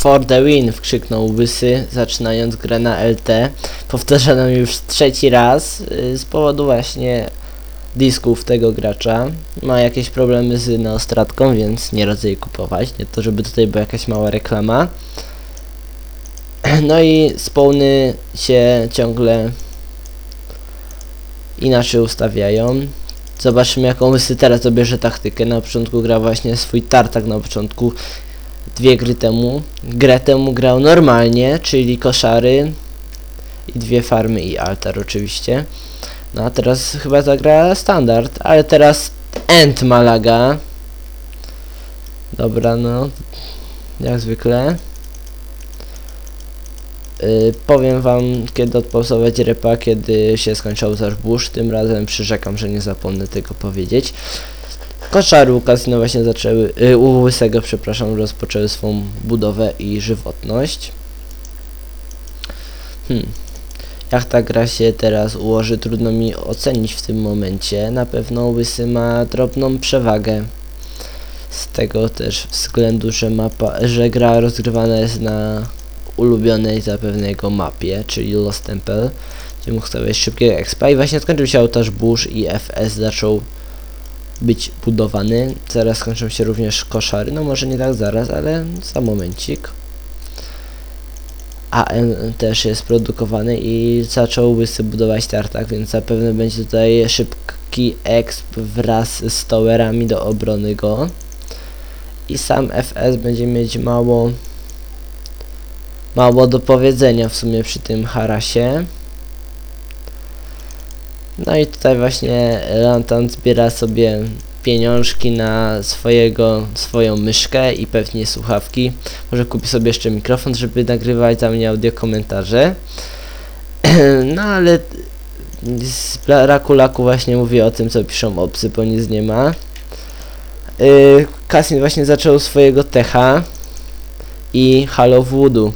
For the win! Wkrzyknął Łysy, zaczynając grę na LT. Powtarzaną już trzeci raz z powodu właśnie disków tego gracza. Ma jakieś problemy z neostratką, więc nie radzę jej kupować. Nie to, żeby tutaj była jakaś mała reklama. No i spawny się ciągle inaczej ustawiają. Zobaczymy, jaką Łysy teraz dobierze taktykę. Na początku grał właśnie swój tartak na początku. Grę temu grał normalnie, czyli koszary i 2 farmy i altar oczywiście. No a teraz chyba zagra standard, ale teraz End Malaga. Dobra, no jak zwykle. Powiem wam, kiedy odpauzować repa, kiedy się skończył Zarbusz. Tym razem przyrzekam, że nie zapomnę tego powiedzieć. Koszary u Casino właśnie zaczęły, u Łysego, przepraszam, rozpoczęły swą budowę i żywotność. Jak ta gra się teraz ułoży, trudno mi ocenić w tym momencie. Na pewno Łysy ma drobną przewagę. Z tego też względu, że gra rozgrywana jest na ulubionej zapewne jego mapie, czyli Lost Temple, gdzie mógł stawiać szybkiego expa i właśnie skończył się ołtarz burz i FS zaczął być budowany. Zaraz skończą się również koszary, no może nie tak zaraz, ale za momencik. AM też jest produkowany i zaczął Łysy budować tartak, więc zapewne będzie tutaj szybki exp wraz z towerami do obrony go. I sam FS będzie mieć mało do powiedzenia w sumie przy tym harasie. No i tutaj właśnie Lantan zbiera sobie pieniążki na swoją myszkę i pewnie słuchawki. Może kupi sobie jeszcze mikrofon, żeby nagrywać za mnie audio komentarze. No ale z braku laku właśnie mówię o tym, co piszą obcy, bo nic nie ma. Casino właśnie zaczął swojego techa i Halo Voodoo.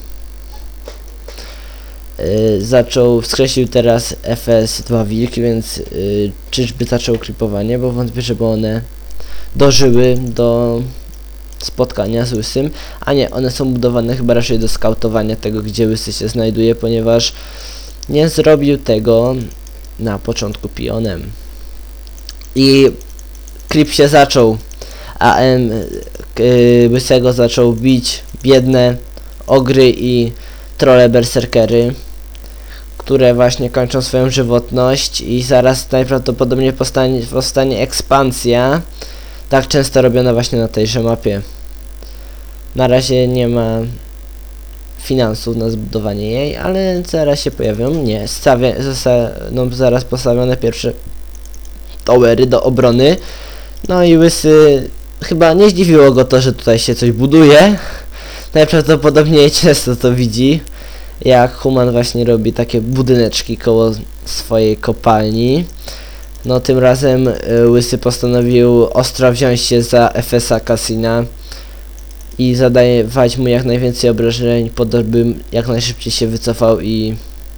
Wskrzesił teraz FS2 wilki, więc czyżby zaczął klipowanie, bo wątpię, żeby one dożyły do spotkania z Łysym, a nie, one są budowane chyba raczej do skautowania tego, gdzie Łysy się znajduje, ponieważ nie zrobił tego na początku pionem. I klip się zaczął. AM Łysego zaczął bić biedne ogry i trolle berserkery, które właśnie kończą swoją żywotność i zaraz najprawdopodobniej powstanie ekspansja, tak często robiona właśnie na tejże mapie. Na razie nie ma finansów na zbudowanie jej, ale zaraz się pojawią. Nie, zostaną zaraz postawione pierwsze towery do obrony. No i Łysy, chyba nie zdziwiło go to, że tutaj się coś buduje. Najprawdopodobniej często to widzi, jak Human właśnie robi takie budyneczki koło swojej kopalni. No tym razem Łysy postanowił ostro wziąć się za FS-a Casina i zadawać mu jak najwięcej obrażeń, po to by jak najszybciej się wycofał i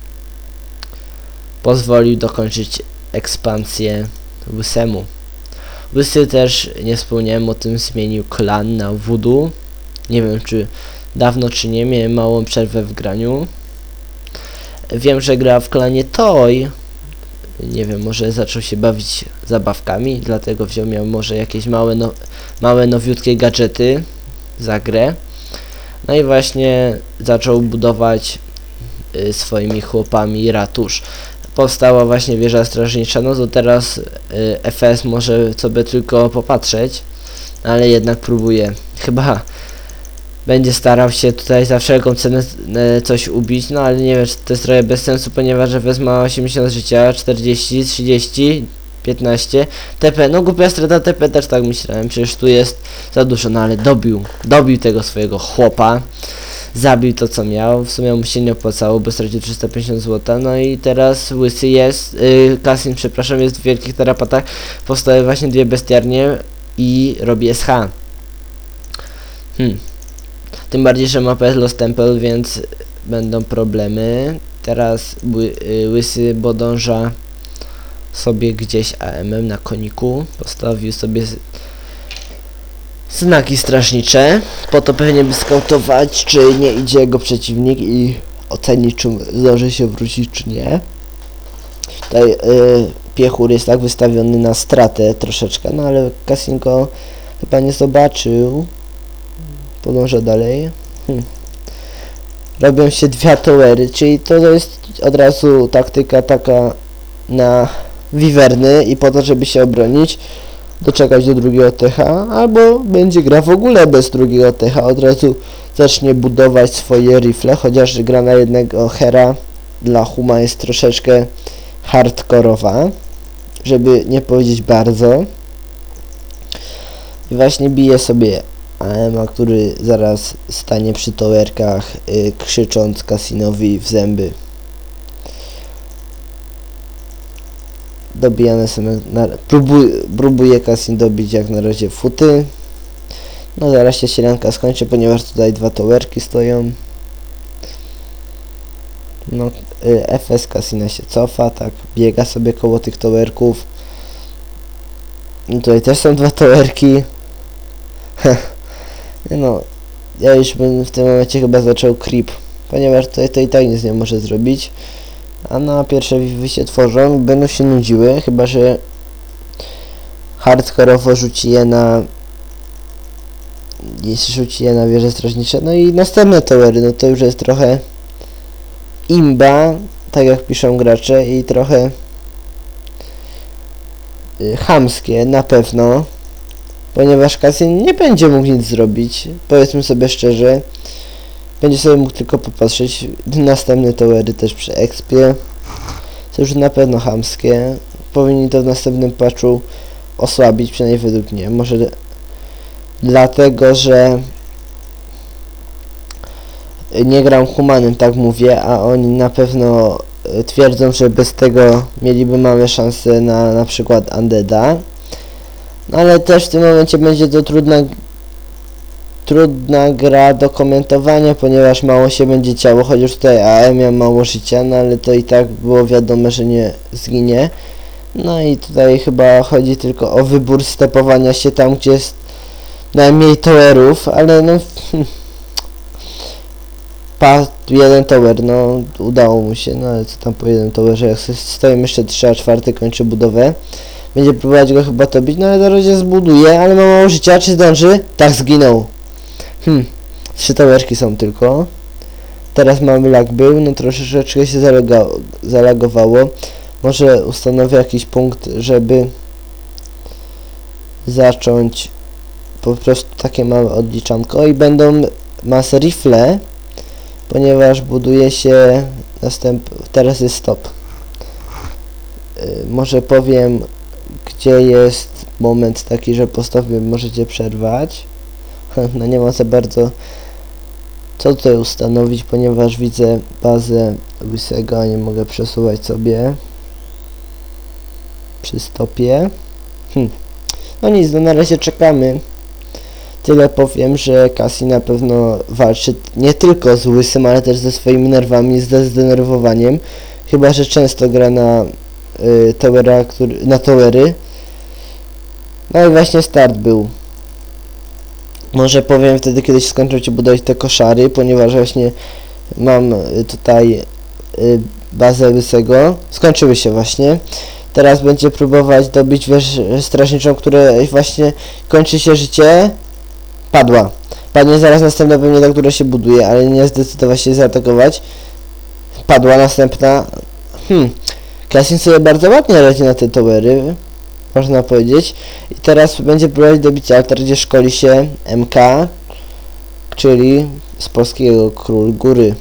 pozwolił dokończyć ekspansję Łysemu. Łysy też, nie wspomniałem o tym, zmienił klan na Voodoo. Nie wiem, czy dawno, czy nie, miałem małą przerwę w graniu. Wiem, że gra w klanie Toy. Nie wiem, może zaczął się bawić zabawkami, dlatego miał może jakieś małe nowiutkie gadżety za grę. No i właśnie zaczął budować swoimi chłopami ratusz. Powstała właśnie wieża strażnicza, no to teraz FS może sobie tylko popatrzeć, ale jednak próbuje. Chyba będzie starał się tutaj za wszelką cenę coś ubić, no ale nie wiem, czy to jest trochę bez sensu, ponieważ FS ma 80 życia, 40, 30, 15, TP, no głupia strata TP, też tak myślałem, przecież tu jest za dużo, no ale dobił tego swojego chłopa, zabił to, co miał, w sumie mu się nie opłacało, bo stracił 350 zł, no i teraz Łysy jest, Casino, przepraszam, jest w wielkich tarapatach, powstały właśnie 2 bestiarnie i robi SH. Tym bardziej, że mapa jest Lost Temple, więc będą problemy. Teraz Łysy podąża sobie gdzieś AM na koniku. Postawił sobie znaki strażnicze, po to pewnie by skautować, czy nie idzie jego przeciwnik i ocenić, czy zdąży się wrócić, czy nie. Tutaj piechur jest tak wystawiony na stratę troszeczkę, no ale Kassin go chyba nie zobaczył. Podąża dalej. Robią się 2 towery, czyli to jest od razu taktyka taka na wiwerny i po to, żeby się obronić, doczekać do drugiego TH, albo będzie gra w ogóle bez drugiego TH, od razu zacznie budować swoje rifle, chociaż gra na jednego hera dla Huma jest troszeczkę hardkorowa, żeby nie powiedzieć bardzo. I właśnie bije sobie AMA, który zaraz stanie przy towerkach, krzycząc Kassinowi w zęby. Dobijane są, próbuje Kassin dobić jak na razie futy. No zaraz się sielanka skończy, ponieważ tutaj 2 towerki stoją. No FS Kassina się cofa, tak, biega sobie koło tych towerków. No tutaj też są 2 towerki. No, ja już bym w tym momencie chyba zaczął creep, ponieważ tutaj to i tak nic nie może zrobić. A na pierwsze wivy się tworzą, będą się nudziły, chyba że hardkorowo rzuci je na wieże strażnicze. No i następne towery, no to już jest trochę imba, tak jak piszą gracze, i trochę chamskie na pewno, ponieważ Kassin nie będzie mógł nic zrobić, powiedzmy sobie szczerze. Będzie sobie mógł tylko popatrzeć. Następne towery też przy expie. To już na pewno chamskie. Powinni to w następnym patchu osłabić, przynajmniej według mnie. Może dlatego, że nie gram humanem, tak mówię, a oni na pewno twierdzą, że bez tego mieliby małe szanse na przykład Undeada. No ale też w tym momencie będzie to trudna gra do komentowania, ponieważ mało się będzie działo, chociaż tutaj AM miał mało życia, no ale to i tak było wiadomo, że nie zginie. No i tutaj chyba chodzi tylko o wybór stepowania się tam, gdzie jest najmniej towerów, ale no padł 1 tower, no udało mu się, no ale co tam po 1 towerze, jak stoją jeszcze 3/4, kończy budowę. Będzie próbować go chyba tobić, no ale na razie zbuduje, ale ma mało życia, czy zdąży? Tak, zginął. 3 towerki są tylko. Teraz mamy lag był, no troszeczkę się zalagowało. Może ustanowię jakiś punkt, żeby zacząć po prostu takie małe odliczanko i będą mass rifle, ponieważ buduje się teraz jest stop. Może powiem, gdzie jest moment taki, że po stopie możecie przerwać. No nie ma za bardzo co tutaj ustanowić, ponieważ widzę bazę łysego, a nie mogę przesuwać sobie przy stopie. No nic, no na razie czekamy. Tyle powiem, że Kassin na pewno walczy nie tylko z łysym, ale też ze swoimi nerwami, ze zdenerwowaniem. Chyba że często gra na towery. No i właśnie start był. Może powiem wtedy, kiedy się skończą ci budować te koszary, ponieważ właśnie mam tutaj bazę łysego. Skończyły się właśnie. Teraz będzie próbować dobić wieżę strażniczą, której właśnie kończy się życie. Padła. Padnie zaraz następna pewnie ta, która się buduje, ale nie zdecydował się zaatakować. Padła następna. Kassin sobie bardzo ładnie radzi na te towery, można powiedzieć. I teraz będzie próbować dobić altar, gdzie szkoli się MK, czyli z polskiego Król Góry.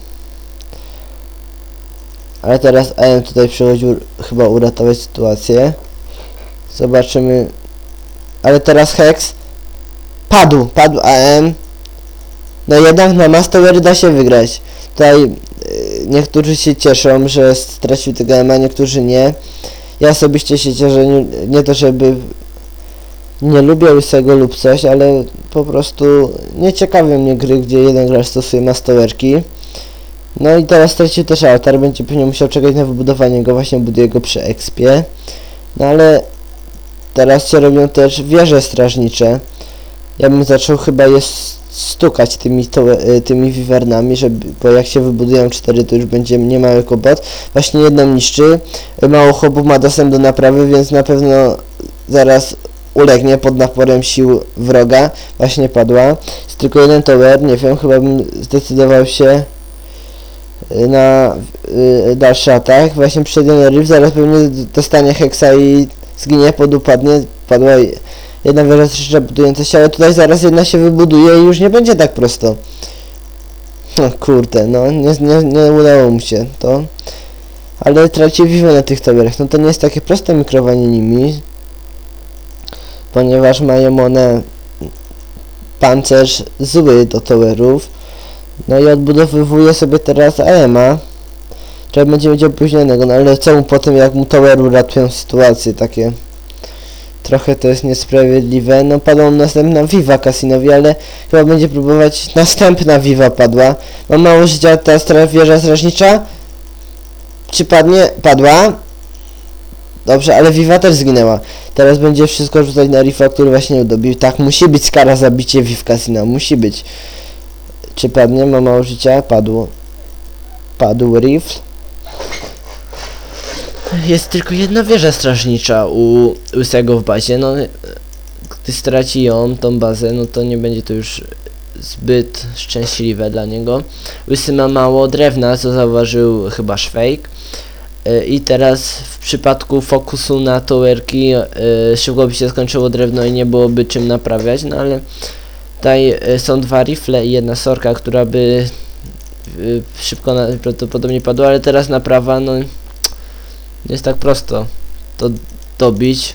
Ale teraz AM tutaj przychodził chyba uratować sytuację. Zobaczymy. Ale teraz Hex. Padł AM. No jednak na Mass Towery da się wygrać. Tutaj niektórzy się cieszą, że stracił tego AM, a niektórzy nie. Ja osobiście się cieszę, nie to żeby nie lubię łysego lub coś, ale po prostu nie ciekawią mnie gry, gdzie jeden gracz stosuje Mass Towerki. No i teraz stracił też altar, będzie pewnie musiał czekać na wybudowanie go, właśnie buduje go przy expie. No ale teraz się robią też wieże strażnicze. Ja bym zaczął chyba je stukać tymi wiwernami, bo jak się wybudują 4, to już będzie niemały kłopot. Właśnie jedną niszczy, mało chłopów ma dostęp do naprawy, więc na pewno zaraz ulegnie pod naporem sił wroga. Właśnie padła. Jest tylko jeden tower, nie wiem, chyba bym zdecydował się na dalszy atak. Właśnie przyjdzie na Rift, zaraz pewnie dostanie heksa i zginie, podupadnie. Padła jedna wieża strzeża budująca się, ale tutaj zaraz jedna się wybuduje i już nie będzie tak prosto. No kurde, no nie udało mu się to. Ale traci wiwę na tych towerach. No to nie jest takie proste mikrowanie nimi, ponieważ mają one pancerz zły do towerów. No i odbudowywuje sobie teraz AMA. Trzeba będzie mieć opóźnionego, no ale co mu potem, jak mu toweru ratują sytuacje takie. Trochę to jest niesprawiedliwe. No padła następna Viva Casinowi, ale chyba będzie próbować... Następna Viva padła. Mam mało życia, ta wieża strażnicza. Czy padnie? Padła. Dobrze, ale Viva też zginęła. Teraz będzie wszystko rzucać na Rifa, który właśnie ją dobił. Tak, musi być skara zabicie Viv Casino. Musi być. Czy padnie? Ma mało życia? Padło. Padł Riff. Jest tylko jedna wieża strażnicza u Łysego w bazie, no gdy straci ją, tą bazę, no to nie będzie to już zbyt szczęśliwe dla niego. Łysy ma mało drewna, co zauważył chyba Szwejk. I teraz w przypadku fokusu na towerki szybko by się skończyło drewno i nie byłoby czym naprawiać, no ale tutaj są 2 rifle i jedna sorka, która by szybko prawdopodobnie padła, ale teraz naprawa, no nie jest tak prosto to dobić,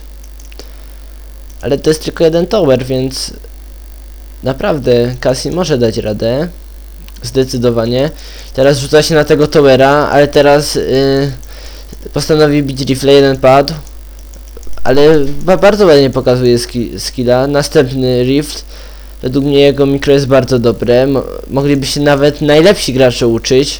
ale to jest tylko jeden tower, więc naprawdę Cassie może dać radę, zdecydowanie. Teraz rzuca się na tego towera, ale teraz postanowi bić rifle, jeden padł, ale bardzo ładnie pokazuje skilla. Następny rift, według mnie jego mikro jest bardzo dobre, mogliby się nawet najlepsi gracze uczyć.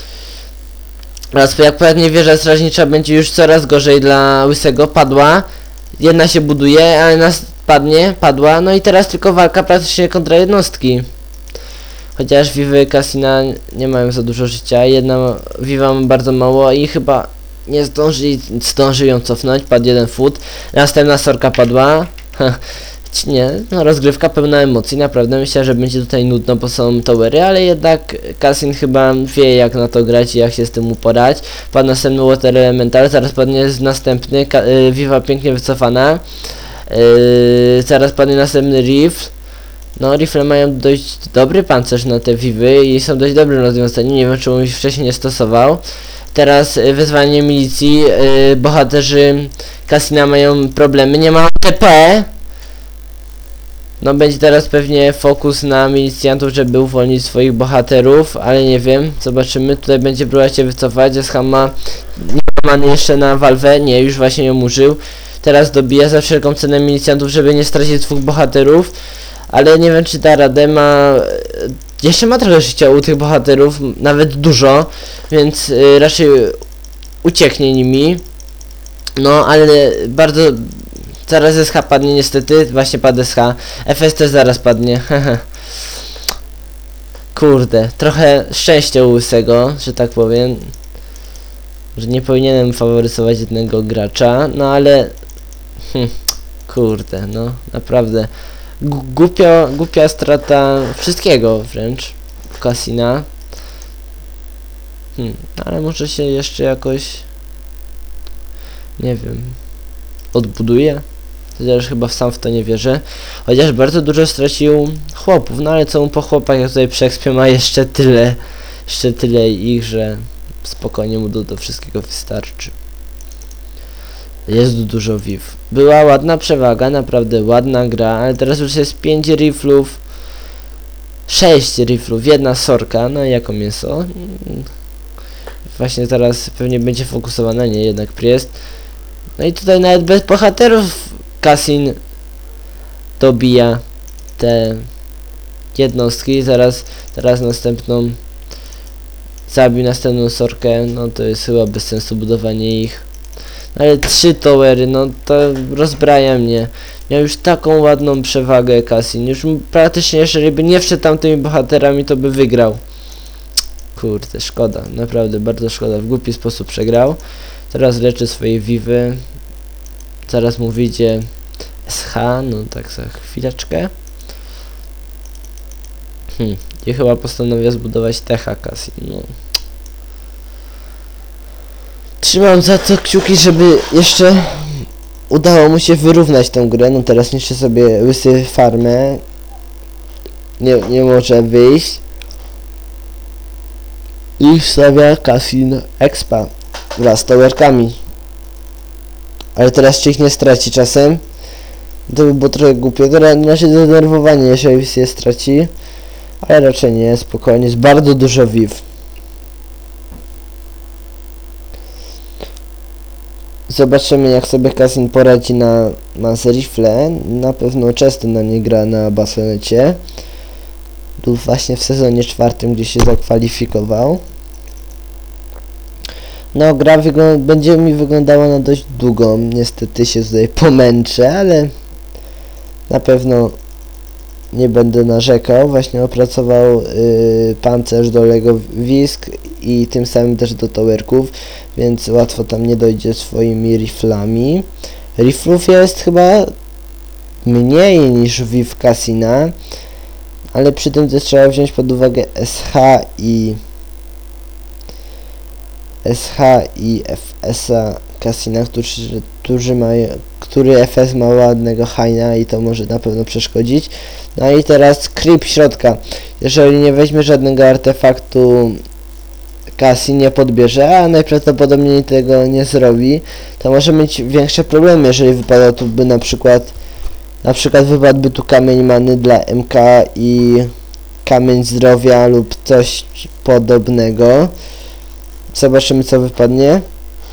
Oraz jak pojawinie wieża strażnicza, będzie już coraz gorzej dla Łysego. Padła, jedna się buduje, ale nas padła, no i teraz tylko walka praktycznie kontra jednostki. Chociaż Vivy Casina nie mają za dużo życia, jedna Viva ma bardzo mało i chyba nie zdąży ją cofnąć, padł jeden foot. Następna sorka padła. Nie, no rozgrywka pełna emocji, naprawdę myślę, że będzie tutaj nudno, bo są towery, ale jednak Cassin chyba wie, jak na to grać i jak się z tym uporać. Padł następny Water Elemental, zaraz padnie następny, Viva pięknie wycofana. Zaraz padnie następny Rift. No, rifle mają dość dobry pancerz na te Vivy i są dość dobrym rozwiązaniem, nie wiem czemu ich wcześniej nie stosował. Teraz wezwanie milicji, bohaterzy Cassina mają problemy, nie ma TP. No będzie teraz pewnie fokus na milicjantów, żeby uwolnić swoich bohaterów, ale nie wiem, zobaczymy. Tutaj będzie próbować się wycofać, SH ma nie ma jeszcze na walwę, nie, już właśnie ją użył. Teraz dobija za wszelką cenę milicjantów, żeby nie stracić 2 bohaterów, ale nie wiem czy da radę, jeszcze ma trochę życia u tych bohaterów, nawet dużo, więc raczej ucieknie nimi. No ale bardzo... Zaraz SH padnie niestety, właśnie padł SH. FS też zaraz padnie, Kurde, trochę szczęścia u Łysego, że tak powiem. Że nie powinienem faworyzować jednego gracza, no ale... Kurde, no naprawdę. Głupia strata wszystkiego wręcz. Cassina. Ale może się jeszcze jakoś... Nie wiem... odbuduje? Chociaż chyba sam w to nie wierzę. Chociaż bardzo dużo stracił chłopów, no ale co mu po chłopach, jak tutaj przeekspię ma jeszcze tyle ich, że spokojnie mu do wszystkiego wystarczy. Jest dużo Viv. Była ładna przewaga, naprawdę ładna gra, ale teraz już jest 5 riflów, 6 riflów, jedna sorka, no i jako mięso. Właśnie teraz pewnie będzie fokusowana, nie, jednak Priest. No i tutaj nawet bez bohaterów Cassin dobija te jednostki. Teraz następną zabił następną sorkę. No to jest chyba bez sensu budowanie ich. Ale 3 towery, no to rozbraja mnie. Miał już taką ładną przewagę Cassin. Już praktycznie, jeżeli by nie wszedł tamtymi bohaterami, to by wygrał. Kurde, szkoda. Naprawdę bardzo szkoda. W głupi sposób przegrał. Teraz leczy swoje Vivy. Zaraz mu wyjdzie SH, no tak za chwileczkę. I chyba postanawia zbudować Techa Cassin, no. Trzymam za to kciuki, żeby jeszcze udało mu się wyrównać tą grę. No teraz niszczy sobie łysy farmę. Nie może wyjść. I wstawia Cassin expa wraz z towerkami. Ale teraz czy ich nie straci czasem? To by było trochę głupie. Teraz nasze zdenerwowanie, jeżeli je straci. Ale raczej nie, spokojnie. Jest bardzo dużo Viv. Zobaczymy, jak sobie Cassin poradzi na Rifle. Na pewno często na nie gra na Basonecie. Tu właśnie w sezonie 4, gdzie się zakwalifikował. No, gra będzie mi wyglądała na dość długą. Niestety się tutaj pomęczę, ale na pewno nie będę narzekał. Właśnie opracował pancerz do legowisk i tym samym też do towerków, więc łatwo tam nie dojdzie swoimi riflami. Riflów jest chyba mniej niż Viv Cassina, ale przy tym też trzeba wziąć pod uwagę SH i FS-a Cassina, który FS ma ładnego Haina i to może na pewno przeszkodzić. No i teraz creep środka. Jeżeli nie weźmie żadnego artefaktu, Cassin nie podbierze, a najprawdopodobniej tego nie zrobi, to może mieć większe problemy, jeżeli wypada tu by na przykład wypadłby tu kamień many dla MK i kamień zdrowia lub coś podobnego. Zobaczymy, co wypadnie.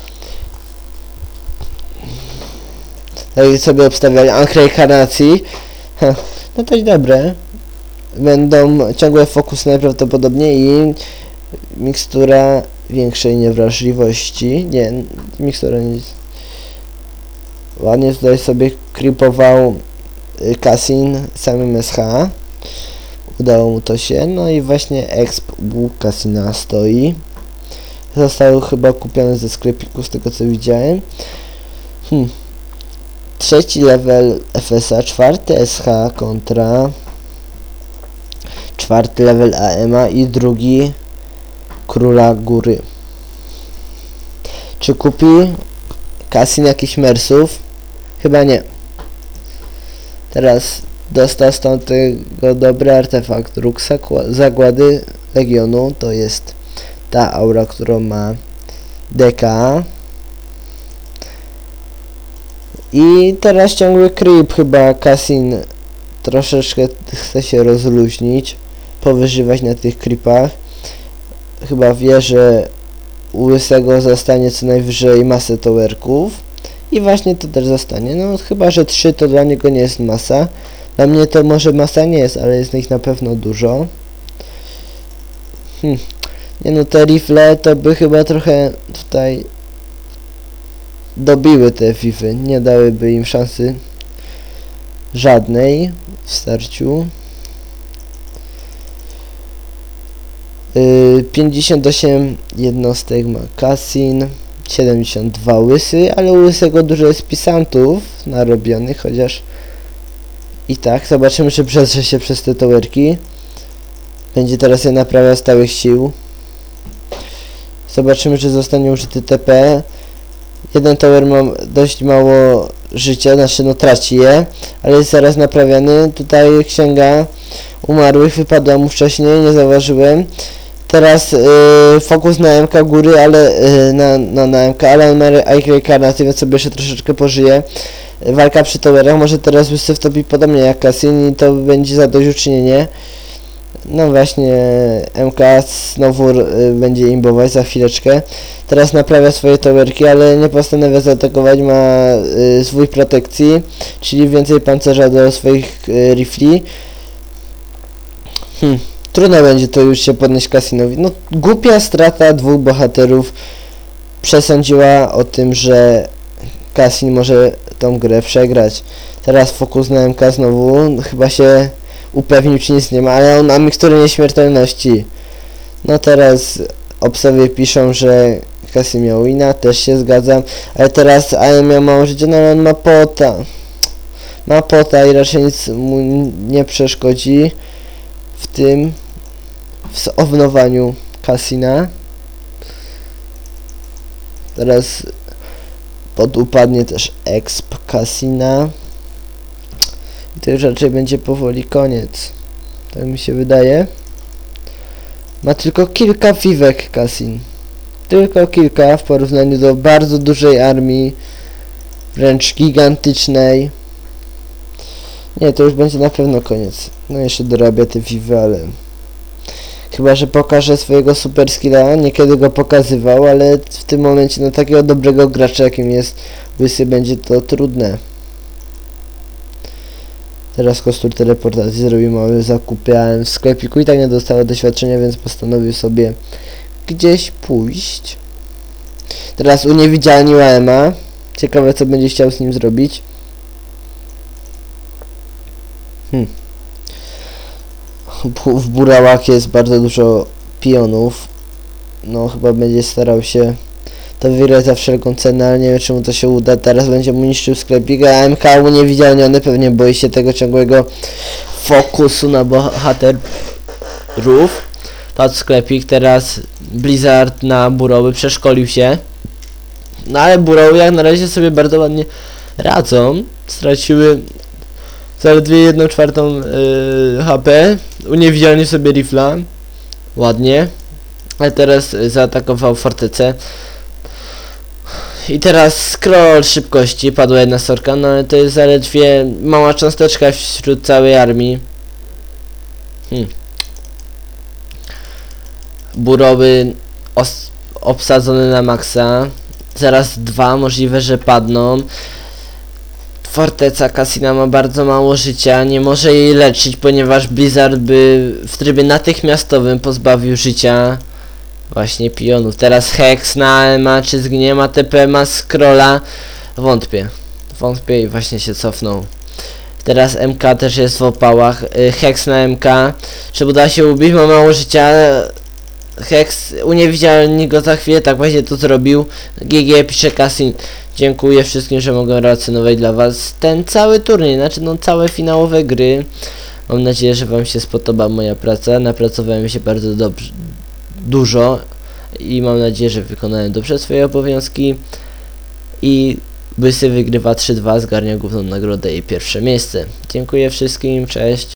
Tutaj sobie obstawiali Ankreinkarnacji. No to dobre. Będą ciągłe fokusy najprawdopodobniej i mikstura większej niewrażliwości. Nie, mikstura nie. Ładnie tutaj sobie creepował Cassin samym SH. Udało mu to się. No i właśnie exp u Cassina stoi. Został chyba kupiony ze sklepiku, z tego co widziałem. Trzeci level FS-a, 4 SH kontra 4 level AM-a i drugi Króla Góry. Czy kupi Cassin jakichś mersów? Chyba nie. Teraz dostał stąd tego dobry artefakt. Róg Zagłady Legionu, to jest ta aura, którą ma DK. I teraz ciągły creep. Chyba Cassin troszeczkę chce się rozluźnić, powyżywać na tych creepach. Chyba wie, że u Łysego zostanie co najwyżej masę towerków. I właśnie to też zostanie. No chyba, że 3 to dla niego nie jest masa. Dla mnie to może masa nie jest, ale jest ich na pewno dużo. Nie no, te rifle to by chyba trochę tutaj dobiły te Vivy. Nie dałyby im szansy żadnej w starciu. 58 jednostek ma Cassin, 72 Łysy, ale u Łysego dużo jest pisantów narobionych, chociaż i tak. Zobaczymy, czy przetrze się przez te towerki. Będzie teraz je naprawiał stałych sił. Zobaczymy, czy zostanie użyty TP. Jeden tower ma dość mało życia, znaczy no traci je, ale jest zaraz naprawiany. Tutaj księga umarłych wypadła mu wcześniej, nie zauważyłem. Teraz fokus na MK góry, ale na MK, ale on ma Ankreinkarnację, więc sobie jeszcze troszeczkę pożyje. Walka przy towerach, może teraz Łysy wtopi podobnie jak Cassin i to będzie zadośćuczynienie. No właśnie, MK znowu będzie imbować za chwileczkę. Teraz naprawia swoje towerki, ale nie postanawia zaatakować, ma zwój protekcji, czyli więcej pancerza do swoich rifli. Trudno będzie to już się podnieść Cassinowi. No, głupia strata 2 bohaterów przesądziła o tym, że Cassin może tą grę przegrać. Teraz fokus na MK znowu, chyba się upewnił, czy nic nie ma, ale on ma miksturę nieśmiertelności. No teraz obsowie piszą, że Cassin miał wina, też się zgadzam, ale teraz AM miał mało życia, no ale on ma pota. Ma pota i raczej nic mu nie przeszkodzi w tym, w ownowaniu Cassina. Teraz podupadnie też exp Cassina i to już raczej będzie powoli koniec, tak mi się wydaje. Ma tylko kilka fiwek Cassin, tylko kilka w porównaniu do bardzo dużej armii, wręcz gigantycznej. Nie, to już będzie na pewno koniec. No jeszcze dorabia te fiwy, ale chyba że pokaże swojego super skilla, niekiedy go pokazywał, ale w tym momencie na takiego dobrego gracza jakim jest Łysy będzie to trudne. Teraz kostur teleportacji zrobił małe zakupy, ale w sklepiku i tak nie dostała doświadczenia, więc postanowił sobie gdzieś pójść. Teraz uniewidzialnił Ema. Ciekawe co będzie chciał z nim zrobić. W Burałakie jest bardzo dużo pionów. No chyba będzie starał się to wygrać za wszelką cenę, ale nie wiem czy mu to się uda. Teraz będzie mu niszczył sklepik, a MK uniewidzialniony, pewnie boi się tego ciągłego fokusu na bohaterów. Padł sklepik, teraz Blizzard na Burowy przeszkolił się. No ale Burowy jak na razie sobie bardzo ładnie radzą. Straciły zaledwie 1/4 HP. Uniewidzialnił sobie rifla. Ładnie. Ale teraz zaatakował fortecę. I teraz scroll szybkości. Padła jedna sorka, no ale to jest zaledwie mała cząsteczka wśród całej armii. Burowy obsadzony na maksa. Zaraz 2, możliwe, że padną. Forteca Cassina ma bardzo mało życia, nie może jej leczyć, ponieważ Blizzard by w trybie natychmiastowym pozbawił życia właśnie pionów. Teraz Hex na Ema, czy zginie, ma TP, ma scrolla. Wątpię i właśnie się cofnął. Teraz MK też jest w opałach. Hex na MK, czy uda się ubić, ma mało życia. Hex uniewidzialni go za chwilę, tak właśnie to zrobił. GG, pisze Cassin. Dziękuję wszystkim, że mogłem relacjonować dla was ten cały turniej, znaczy no całe finałowe gry. Mam nadzieję, że wam się spodoba moja praca. Napracowałem się bardzo dużo i mam nadzieję, że wykonałem dobrze swoje obowiązki. I Łysy wygrywa 3-2, zgarnia główną nagrodę i pierwsze miejsce. Dziękuję wszystkim, cześć.